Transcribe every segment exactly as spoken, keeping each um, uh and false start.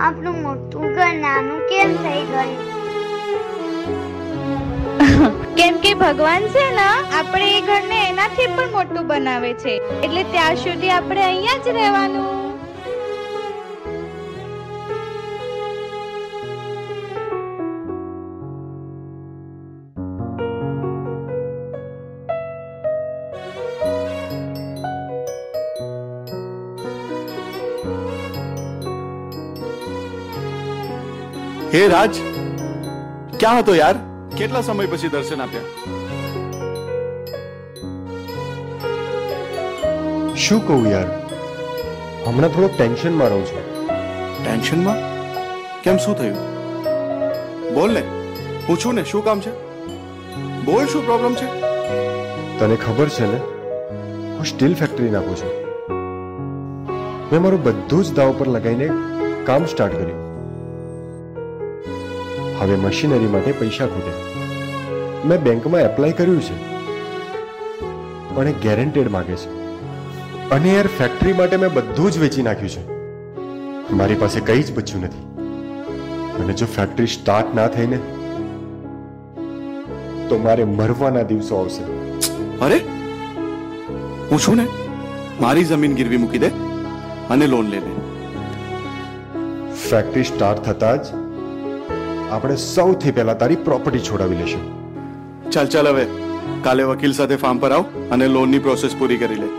આપણું મોટું ઘર નાનું કેમ થઈ ગયું? કેમ કે ભગવાન છે ને આપણે એ ઘરને એનાથી પણ મોટું બનાવે છે, એટલે ત્યાર સુધી આપણે અહીંયા જ રહેવાનું. હે રાજ, ક્યાં હતો યાર? કેટલા સમય પછી દર્શન આપ્યા? શું કહું યાર, હમણાં થોડો ટેન્શનમાં રહું છું. ટેન્શનમાં? કેમ, શું થયું? બોલ ને, હું છું ને. શું કામ છે? બોલ, શું પ્રોબ્લેમ છે? તને ખબર છે ને, હું સ્ટીલ ફેક્ટરી નાખું છું. મેં મારું બધું જ દાવ પર લગાવીને કામ સ્ટાર્ટ કર્યું. હવે મશીનરી માટે પૈસા ખૂટે. મેં બેંકમાં એપ્લાય કર્યું છે, પણ એ ગેરંટેડ માંગે છે. અને યાર, ફેક્ટરી માટે મેં બધું જ વેચી નાખ્યું છે. મારી પાસે કંઈ જ બચ્યું નથી. અને જો ફેક્ટરી સ્ટાર્ટ ના થઈને તો મારે મરવાના દિવસો આવશે. અરે, હું છું ને. મારી જમીન ગીરવી મૂકી દે અને લોન લે લે. ફેક્ટરી સ્ટાર્ટ થતા જ આપણે સૌથી પહેલા તારી પ્રોપર્ટી છોડાવી લેશું. ચાલ ચાલ, હવે કાલે વકીલ સાથે ફાર્મ પર આવ અને લોનની પ્રોસેસ પૂરી કરી લે.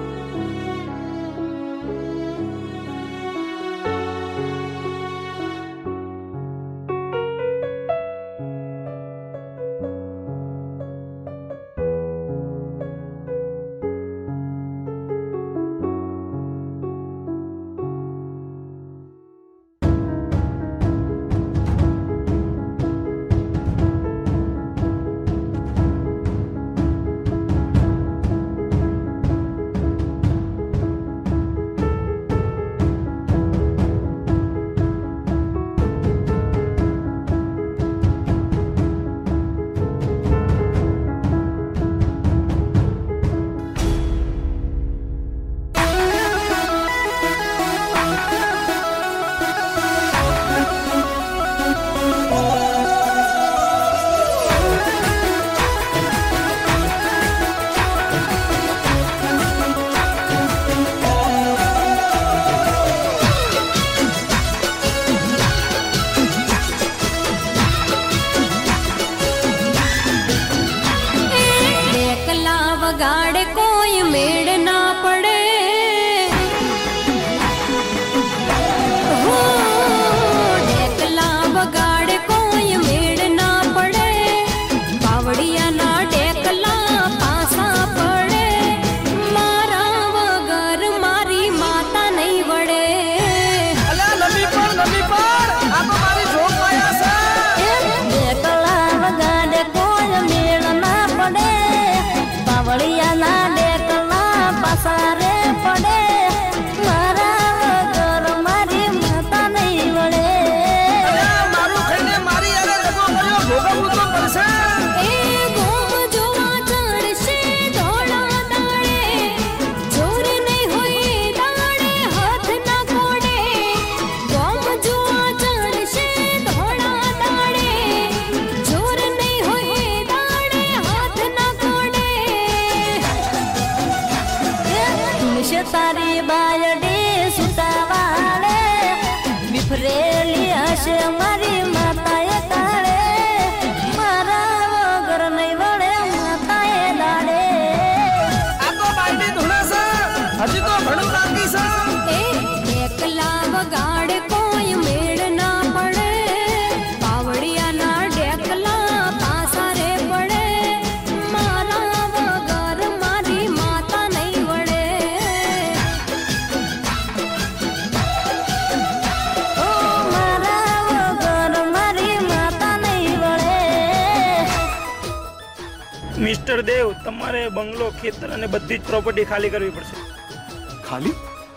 મિસ્ટર દેવ, તમારે બંગલો, ખેતર અને બધી જ પ્રોપર્ટી ખાલી કરવી પડશે. ખાલી?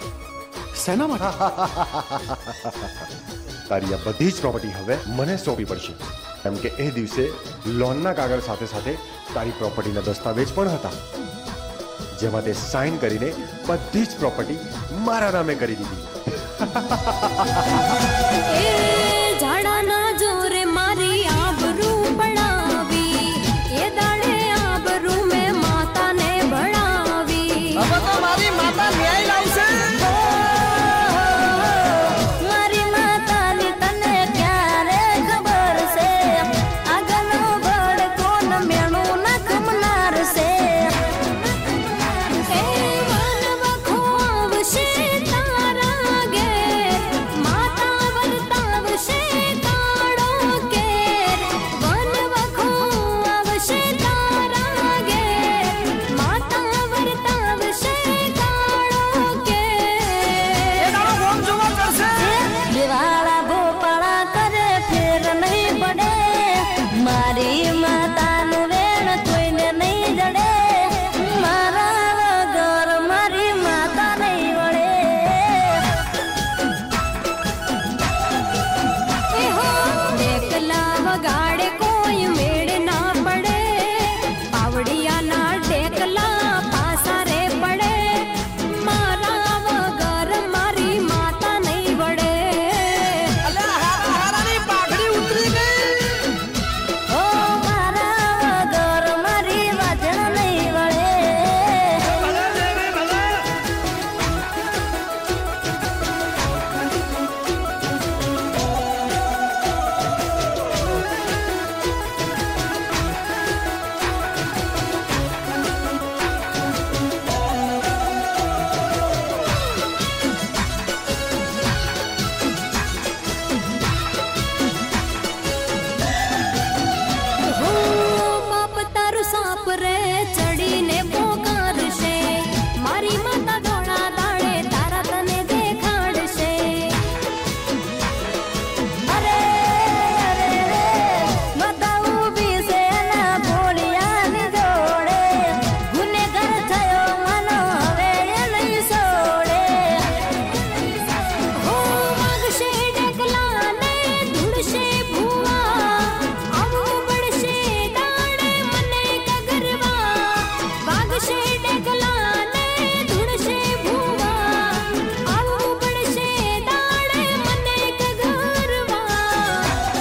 શેના માટે? તારી આ બધી જ પ્રોપર્ટી હવે મને સોંપવી પડશે, કેમ કે એ દિવસે લોનના કાગળ સાથે સાથે તારી પ્રોપર્ટીના દસ્તાવેજ પણ હતા, જેમાં તે સાઇન કરીને બધી જ પ્રોપર્ટી મારા નામે કરી દીધી. ઝાડાના જોરે મારી આબરૂ પડાવી, એ દાડે આબરૂ મેં માતાને ભણાવી. હવે તો મારી માતા ન્યાય લાવશે. મારી માતાની તને ક્યારે ખબર છે, આગળનો બળ કોણ મેણું ના ખમનાર છે. એ વનવખો આવશે તારા ઘેર, માતા વર્તાવશે કાળો કેર. વનવખો આવશે તારા ઘેર, માતા વર્તાવશે કાળો કેર. દિવાળા ભોપાળા કરે ફેર નહીં પડે, મારી માતાનું વેણ કોઈને નહીં જડે. મારા વગર મારી માતા નહીં વળે. એ હો ઢેકલા વગાડે કોઈ મેળ ના પડે, પાવડિયાના ઢેકલા પાસા રે પડે. મારા વગર મારી માતા નહીં વળે. હારાની પાઘડી ઉતરી ગઈ. ઓ મારા વગર મારી વાજણ નહીં વળે. હો બાપ તારું સાપ રે ચડીને પોકારશે, મારી માતા ધોળા દાડે તારા તને દેખાડશે. અરે અરે રે માતા ઊભી છે એના ભોળિયાની જોડે, ગુનેગાર થયો માનો હવે એ નહીં છોડે. હો વાગશે ઢેકલાને ધૂળશે ભૂવા, આવવું પડશે દાડે મને કગરવા. વાગશે ઢેકલાને ધૂળશે ભૂવા, આવવું પડશે દાડે મને કગરવા.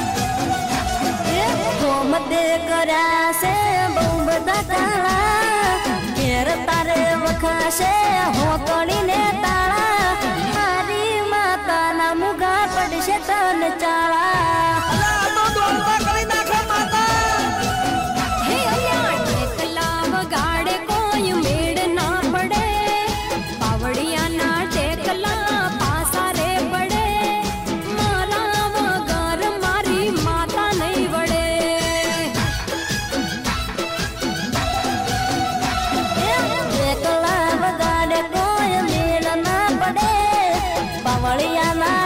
એ ગોમતે કર્યા છે બહુ બધા કાળા, ઘેર તારે વખાશે હોકળીને તાળા. મારી માતાના મુગા પડશે તન ચાળા. આ તો દોડતા કરી નાખે માતા. હે અલ્યા ઢેકલા વગાડે કોઈ મેળ ના પડે, પાવડિયાના ઢેકલા પાસા રે પડે. મારા વગર મારી માતા નહીં વળે. ઢેકલા વગાડે કોઈ મેળ ના પડે, પાવડિયાના